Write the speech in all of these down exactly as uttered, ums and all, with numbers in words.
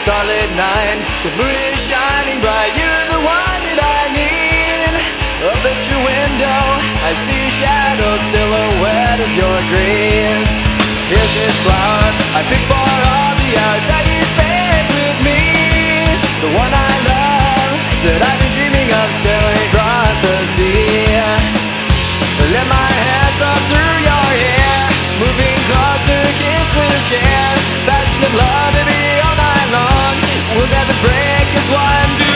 starlit night, the moon is shining bright. You're the one that I need. Up at your window, I see a shadow silhouette of your grace. Here's this flower I pick for all the hours that you spent with me. The one I love, that I've been dreaming of sailing across the sea. Let my hands up through your hair, moving closer, kiss we'll share. Passion and love, baby, all night long. We'll never break, 'cause one too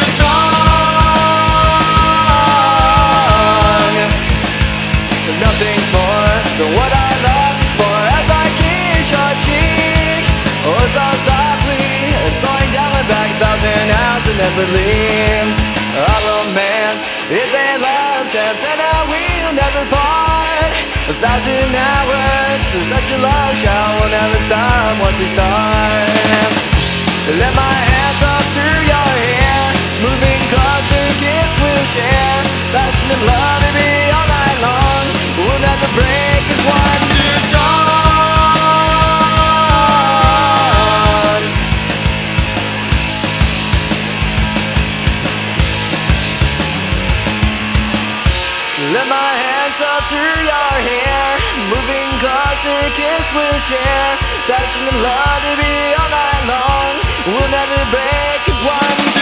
strong. Nothing's more than what our love is for. As I kiss your cheek, oh so softly, and slowing down my back a thousand hours and never leave. Our romance is a love chance, and I will never part. A thousand hours, such a love shot will never stop once we start. Let my hands up through your hair, moving closer, kiss we'll share. Passion and love, baby, all night long. We'll never break, 'cause one too strong. Let my hands up through your hair, moving closer, kiss we'll share. Passion and love, baby, all night long. We'll never break, 'cause one